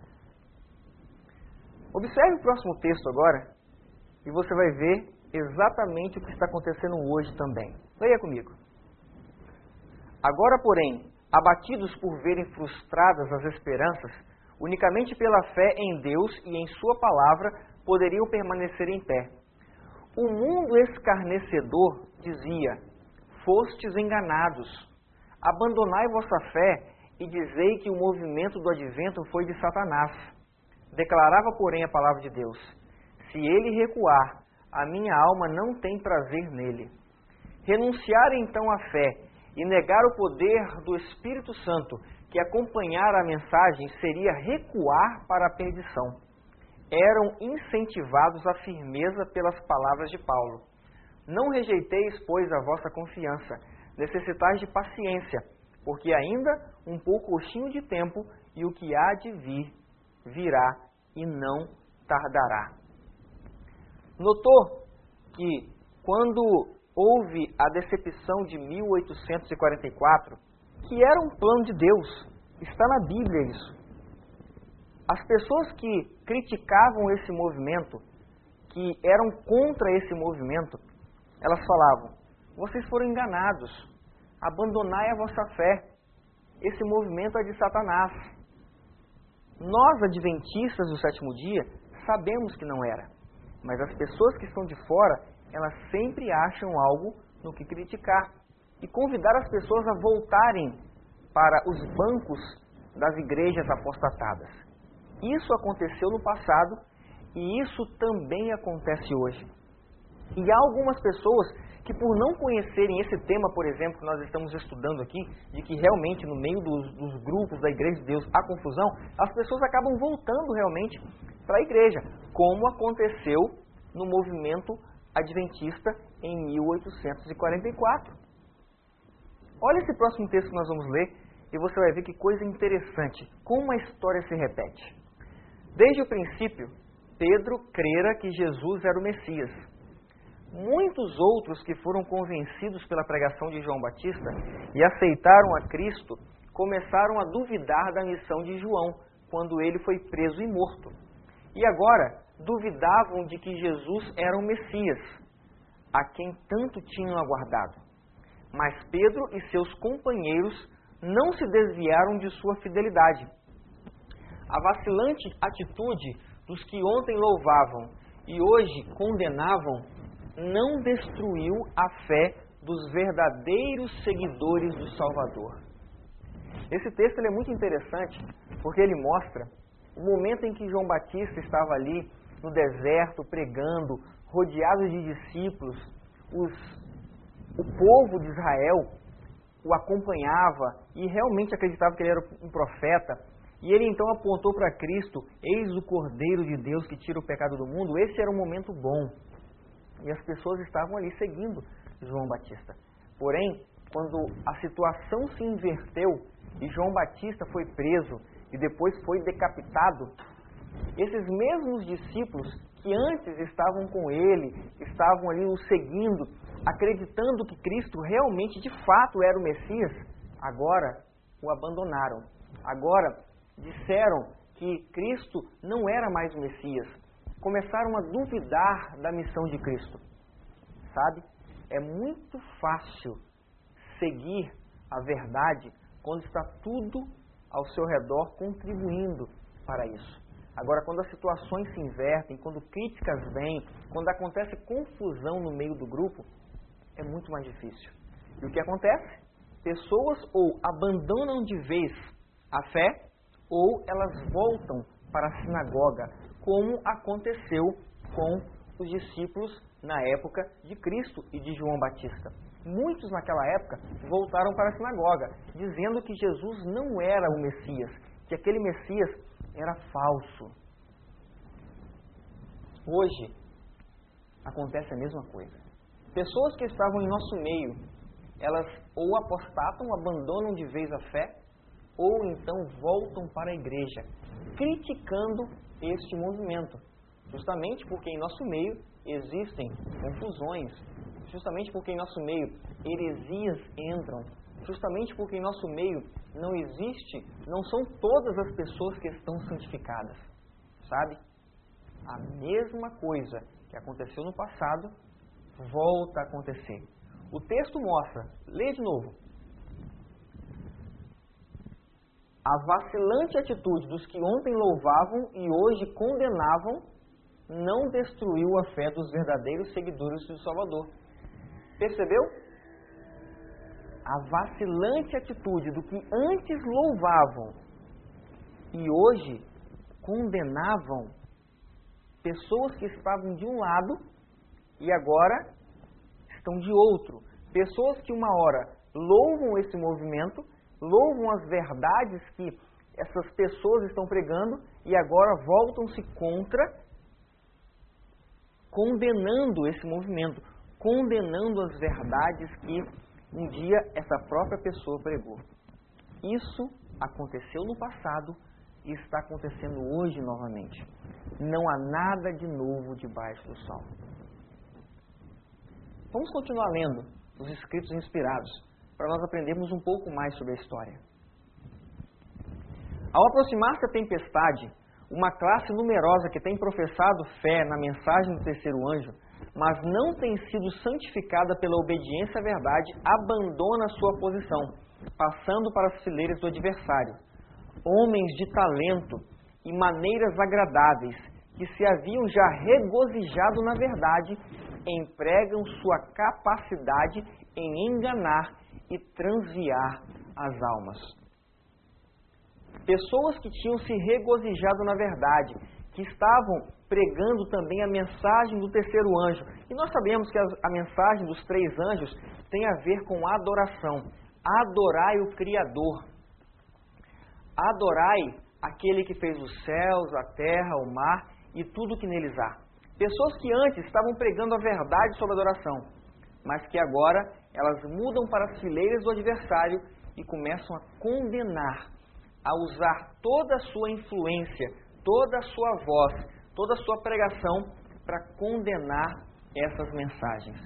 Observe o próximo texto agora e você vai ver exatamente o que está acontecendo hoje também. Leia comigo. Agora, porém, abatidos por verem frustradas as esperanças, unicamente pela fé em Deus e em sua palavra poderiam permanecer em pé. O mundo escarnecedor dizia: fostes enganados, abandonai vossa fé e dizei que o movimento do advento foi de Satanás. Declarava, porém, a palavra de Deus: se ele recuar, a minha alma não tem prazer nele. Renunciar então à fé e negar o poder do Espírito Santo que acompanhara a mensagem seria recuar para a perdição. Eram incentivados à firmeza pelas palavras de Paulo. Não rejeiteis, pois, a vossa confiança, necessitais de paciência, porque ainda um pouquinho de tempo e o que há de vir, virá e não tardará. Notou que quando houve a decepção de 1844, que era um plano de Deus, está na Bíblia isso. As pessoas que criticavam esse movimento, que eram contra esse movimento, elas falavam: vocês foram enganados, abandonai a vossa fé, esse movimento é de Satanás. Nós, adventistas do sétimo dia, sabemos que não era, mas as pessoas que estão de fora, elas sempre acham algo no que criticar e convidar as pessoas a voltarem para os bancos das igrejas apostatadas. Isso aconteceu no passado e isso também acontece hoje. E há algumas pessoas que, por não conhecerem esse tema, por exemplo, que nós estamos estudando aqui, de que realmente no meio dos grupos da Igreja de Deus há confusão, as pessoas acabam voltando realmente para a igreja, como aconteceu no movimento adventista em 1844. Olha esse próximo texto que nós vamos ler e você vai ver que coisa interessante, como a história se repete. Desde o princípio, Pedro crera que Jesus era o Messias. Muitos outros que foram convencidos pela pregação de João Batista e aceitaram a Cristo, começaram a duvidar da missão de João, quando ele foi preso e morto. E agora, duvidavam de que Jesus era o Messias, a quem tanto tinham aguardado. Mas Pedro e seus companheiros não se desviaram de sua fidelidade. A vacilante atitude dos que ontem louvavam e hoje condenavam não destruiu a fé dos verdadeiros seguidores do Salvador. Esse texto ele é muito interessante porque ele mostra o momento em que João Batista estava ali no deserto pregando, rodeado de discípulos. O povo de Israel o acompanhava e realmente acreditava que ele era um profeta. E ele então apontou para Cristo: eis o Cordeiro de Deus que tira o pecado do mundo. Esse era um momento bom. E as pessoas estavam ali seguindo João Batista. Porém, quando a situação se inverteu e João Batista foi preso e depois foi decapitado, esses mesmos discípulos que antes estavam com ele, estavam ali o seguindo, acreditando que Cristo realmente, de fato, era o Messias, agora o abandonaram. Agora disseram que Cristo não era mais o Messias. começaram a duvidar da missão de Cristo. Sabe? É muito fácil seguir a verdade quando está tudo ao seu redor contribuindo para isso. Agora, quando as situações se invertem, quando críticas vêm, quando acontece confusão no meio do grupo, é muito mais difícil. E o que acontece? Pessoas ou abandonam de vez a fé, ou elas voltam para a sinagoga, como aconteceu com os discípulos na época de Cristo e de João Batista. Muitos naquela época voltaram para a sinagoga, dizendo que Jesus não era o Messias, que aquele Messias era falso. Hoje, acontece a mesma coisa. Pessoas que estavam em nosso meio, elas ou apostatam, abandonam de vez a fé, ou então voltam para a igreja, criticando este movimento. Justamente porque em nosso meio existem confusões, justamente porque em nosso meio heresias entram, justamente porque em nosso meio não são todas as pessoas que estão santificadas. Sabe? A mesma coisa que aconteceu no passado volta a acontecer. O texto mostra, lê de novo. A vacilante atitude dos que ontem louvavam e hoje condenavam não destruiu a fé dos verdadeiros seguidores do Salvador. Percebeu? A vacilante atitude do que antes louvavam e hoje condenavam pessoas que estavam de um lado e agora estão de outro. Pessoas que uma hora louvam esse movimento, louvam as verdades que essas pessoas estão pregando e agora voltam-se contra, condenando esse movimento, condenando as verdades que um dia essa própria pessoa pregou. Isso aconteceu no passado e está acontecendo hoje novamente. Não há nada de novo debaixo do sol. Vamos continuar lendo os escritos inspirados, para nós aprendermos um pouco mais sobre a história. Ao aproximar-se a tempestade, uma classe numerosa que tem professado fé na mensagem do terceiro anjo, mas não tem sido santificada pela obediência à verdade, abandona sua posição, passando para as fileiras do adversário. Homens de talento e maneiras agradáveis, que se haviam já regozijado na verdade, empregam sua capacidade em enganar e transviar as almas. Pessoas que tinham se regozijado na verdade, que estavam pregando também a mensagem do terceiro anjo. E nós sabemos que a mensagem dos três anjos tem a ver com adoração. Adorai o Criador. Adorai aquele que fez os céus, a terra, o mar e tudo que neles há. Pessoas que antes estavam pregando a verdade sobre a adoração, mas que agora elas mudam para as fileiras do adversário e começam a condenar, a usar toda a sua influência, toda a sua voz, toda a sua pregação para condenar essas mensagens.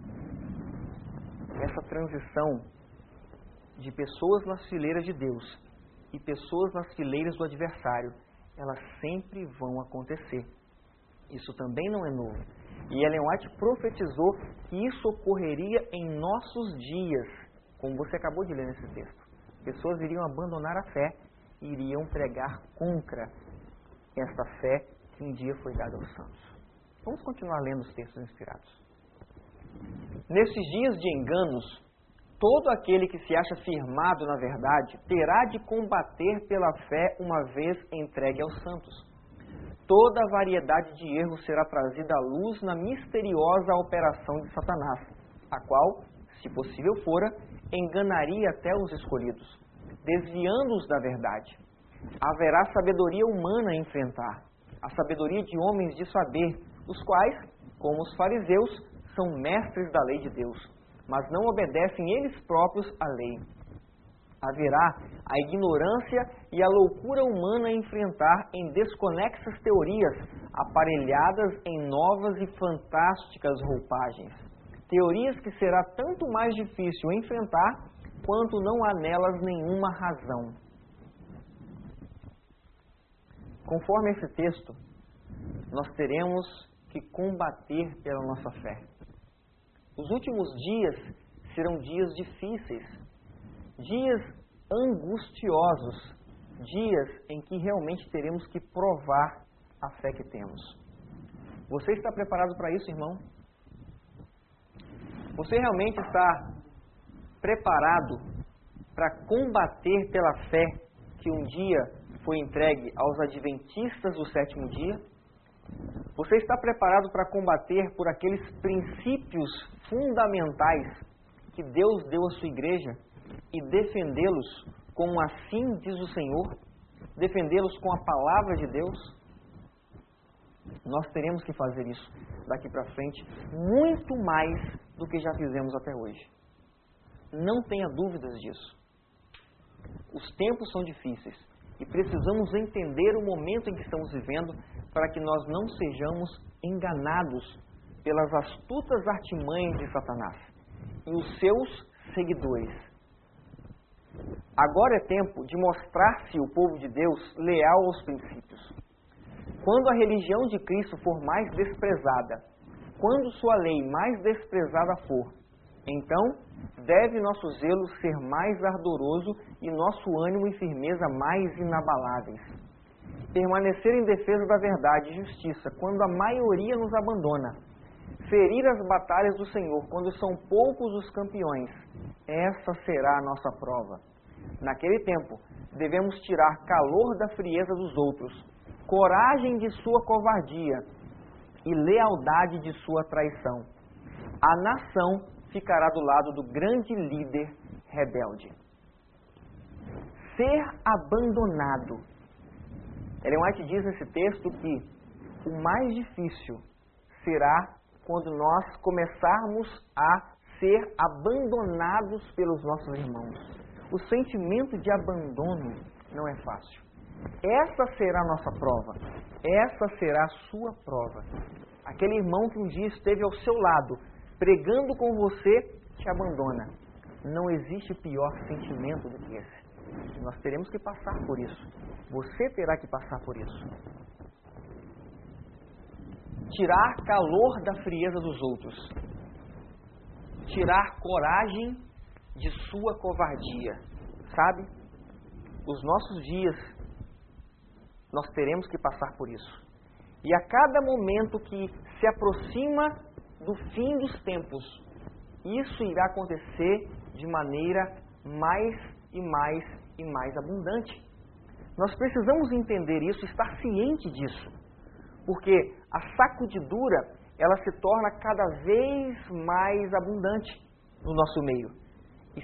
Essa transição de pessoas nas fileiras de Deus e pessoas nas fileiras do adversário, elas sempre vão acontecer. Isso também não é novo. E Ellen White profetizou que isso ocorreria em nossos dias, como você acabou de ler nesse texto. Pessoas iriam abandonar a fé e iriam pregar contra esta fé que um dia foi dada aos santos. Vamos continuar lendo os textos inspirados. Nesses dias de enganos, todo aquele que se acha firmado na verdade terá de combater pela fé uma vez entregue aos santos. Toda a variedade de erros será trazida à luz na misteriosa operação de Satanás, a qual, se possível fora, enganaria até os escolhidos, desviando-os da verdade. Haverá sabedoria humana a enfrentar, a sabedoria de homens de saber, os quais, como os fariseus, são mestres da lei de Deus, mas não obedecem eles próprios à lei. Haverá a ignorância e a loucura humana a enfrentar em desconexas teorias, aparelhadas em novas e fantásticas roupagens. Teorias que será tanto mais difícil enfrentar, quanto não há nelas nenhuma razão. Conforme esse texto, nós teremos que combater pela nossa fé. Os últimos dias serão dias difíceis, dias angustiosos, dias em que realmente teremos que provar a fé que temos. Você está preparado para isso, irmão? Você realmente está preparado para combater pela fé que um dia foi entregue aos adventistas do sétimo dia? Você está preparado para combater por aqueles princípios fundamentais que Deus deu à sua igreja e defendê-los como assim diz o Senhor? Defendê-los com a palavra de Deus? Nós teremos que fazer isso daqui para frente muito mais do que já fizemos até hoje. Não tenha dúvidas disso. Os tempos são difíceis e precisamos entender o momento em que estamos vivendo para que nós não sejamos enganados pelas astutas artimanhas de Satanás e os seus seguidores. Agora é tempo de mostrar-se o povo de Deus leal aos princípios. Quando a religião de Cristo for mais desprezada, quando sua lei mais desprezada for, então deve nosso zelo ser mais ardoroso e nosso ânimo e firmeza mais inabaláveis. Permanecer em defesa da verdade e justiça quando a maioria nos abandona. Ferir as batalhas do Senhor quando são poucos os campeões. Essa será a nossa prova. Naquele tempo, devemos tirar calor da frieza dos outros, coragem de sua covardia e lealdade de sua traição. A nação ficará do lado do grande líder rebelde. Ser abandonado. Ellen White diz nesse texto que o mais difícil será quando nós começarmos a ser abandonados pelos nossos irmãos. O sentimento de abandono não é fácil. Essa será a nossa prova. Essa será a sua prova. Aquele irmão que um dia esteve ao seu lado, pregando com você, te abandona. Não existe pior sentimento do que esse. Nós teremos que passar por isso. Você terá que passar por isso. Tirar calor da frieza dos outros. Tirar coragem de sua covardia. Sabe? Os nossos dias, nós teremos que passar por isso. E a cada momento que se aproxima do fim dos tempos, isso irá acontecer de maneira mais e mais e mais abundante. Nós precisamos entender isso, estar ciente disso. Porque a sacudidura, ela se torna cada vez mais abundante no nosso meio. E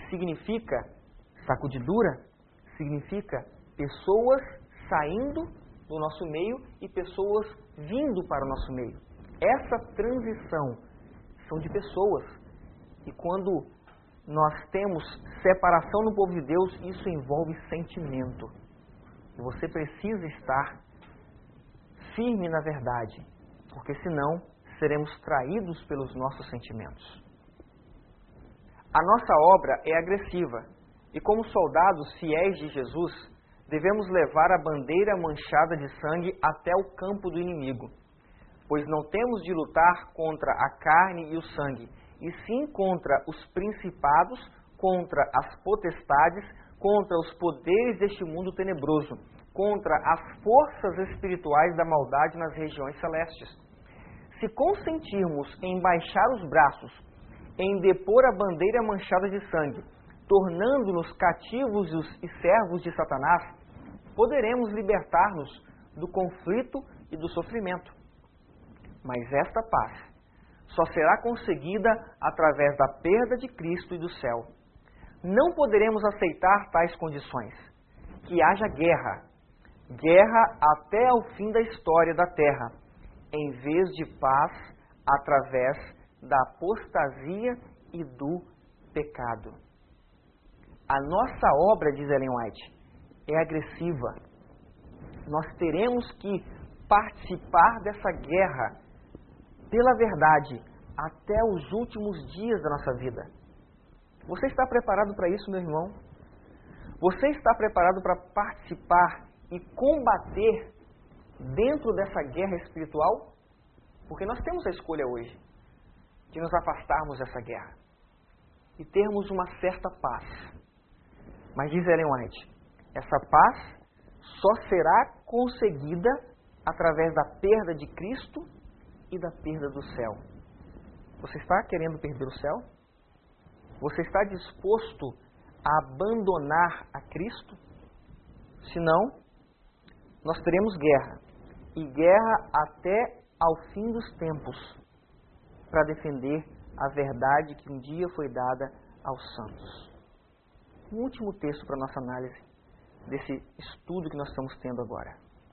sacudidura significa pessoas saindo do nosso meio e pessoas vindo para o nosso meio. Essa transição são de pessoas. E quando nós temos separação no povo de Deus, isso envolve sentimento. E você precisa estar firme na verdade, porque senão seremos traídos pelos nossos sentimentos. A nossa obra é agressiva, e como soldados fiéis de Jesus, devemos levar a bandeira manchada de sangue até o campo do inimigo, pois não temos de lutar contra a carne e o sangue, e sim contra os principados, contra as potestades, contra os poderes deste mundo tenebroso, contra as forças espirituais da maldade nas regiões celestes. Se consentirmos em baixar os braços, em depor a bandeira manchada de sangue, tornando-nos cativos e servos de Satanás, poderemos libertar-nos do conflito e do sofrimento. Mas esta paz só será conseguida através da perda de Cristo e do céu. Não poderemos aceitar tais condições. Que haja guerra até ao fim da história da terra, em vez de paz através da apostasia e do pecado. A nossa obra, diz Ellen White, é agressiva. Nós teremos que participar dessa guerra pela verdade até os últimos dias da nossa vida. Você está preparado para isso, meu irmão? Você está preparado para participar e combater dentro dessa guerra espiritual? Porque nós temos a escolha hoje de nos afastarmos dessa guerra e termos uma certa paz. Mas diz Ellen White, essa paz só será conseguida através da perda de Cristo e da perda do céu. Você está querendo perder o céu? Você está disposto a abandonar a Cristo? Se não, nós teremos guerra. E guerra até ao fim dos tempos, para defender a verdade que um dia foi dada aos santos. Um último texto para a nossa análise desse estudo que nós estamos tendo agora.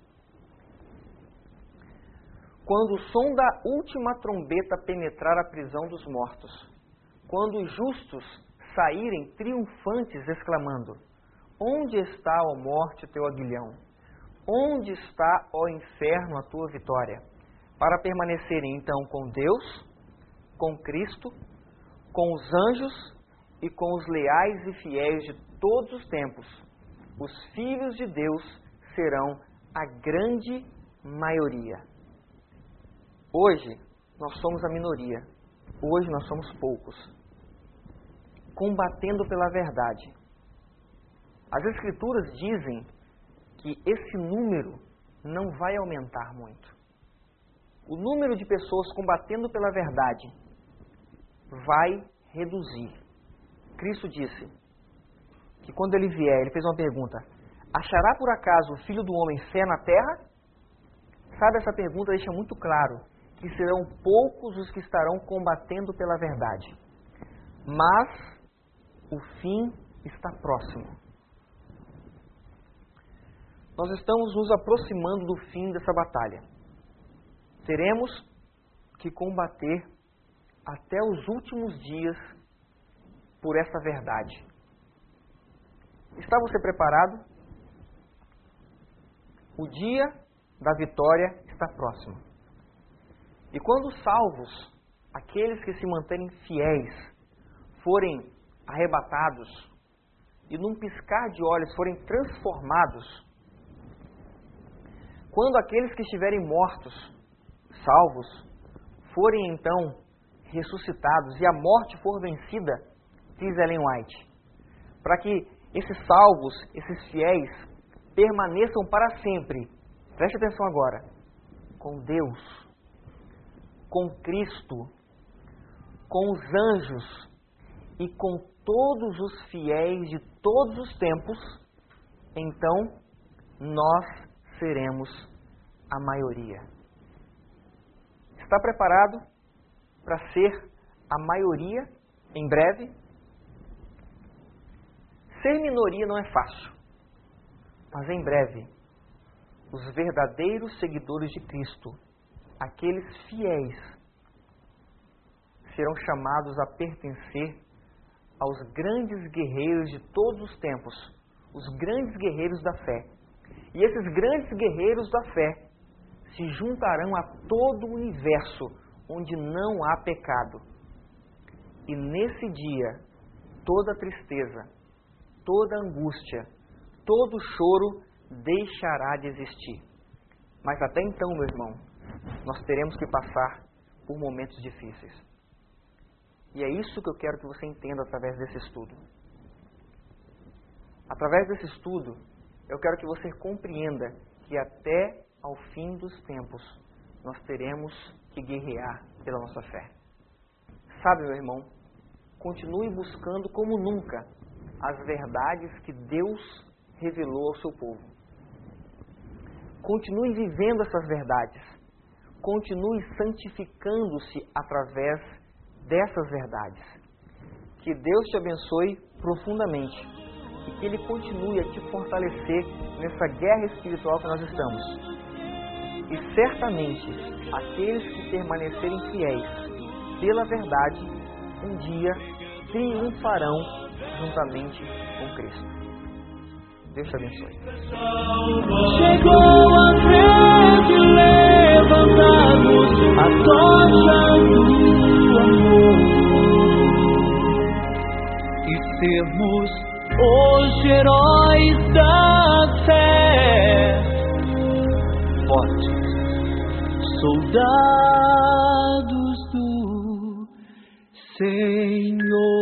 Quando o som da última trombeta penetrar a prisão dos mortos, quando os justos saírem triunfantes exclamando: onde está, ó morte, o teu aguilhão? Onde está, ó inferno, a tua vitória? Para permanecerem então com Deus, com Cristo, com os anjos e com os leais e fiéis de todos os tempos, os filhos de Deus serão a grande maioria. Hoje nós somos a minoria, hoje nós somos poucos, combatendo pela verdade. As Escrituras dizem que esse número não vai aumentar muito. O número de pessoas combatendo pela verdade vai reduzir. Cristo disse que quando Ele vier, Ele fez uma pergunta: achará por acaso o Filho do Homem fé na terra? Sabe, essa pergunta deixa muito claro que serão poucos os que estarão combatendo pela verdade. Mas o fim está próximo. Nós estamos nos aproximando do fim dessa batalha. Teremos que combater até os últimos dias por essa verdade. Está você preparado? O dia da vitória está próximo. E quando os salvos, aqueles que se mantêm fiéis, forem arrebatados e num piscar de olhos forem transformados, quando aqueles que estiverem mortos, salvos, forem então ressuscitados e a morte for vencida, diz Ellen White, para que esses salvos, esses fiéis, permaneçam para sempre, preste atenção agora, com Deus, com Cristo, com os anjos e com todos os fiéis de todos os tempos, então nós seremos a maioria. Está preparado para ser a maioria em breve? Ser minoria não é fácil, mas em breve, os verdadeiros seguidores de Cristo, aqueles fiéis, serão chamados a pertencer aos grandes guerreiros de todos os tempos, os grandes guerreiros da fé. E esses grandes guerreiros da fé se juntarão a todo o universo onde não há pecado. E nesse dia, toda tristeza, toda angústia, todo choro deixará de existir. Mas até então, meu irmão, nós teremos que passar por momentos difíceis. E é isso que eu quero que você entenda através desse estudo. Através desse estudo, eu quero que você compreenda que até ao fim dos tempos, nós teremos que guerrear pela nossa fé. Sabe, meu irmão, continue buscando como nunca as verdades que Deus revelou ao seu povo. Continue vivendo essas verdades. Continue santificando-se através dessas verdades. Que Deus te abençoe profundamente e que Ele continue a te fortalecer nessa guerra espiritual que nós estamos. E certamente, aqueles que permanecerem fiéis pela verdade, um dia triunfarão juntamente com Cristo. Deus te abençoe. Chegou a vez de levantarmos a tocha do amor e sermos os heróis da fé. Forte soldados do Senhor.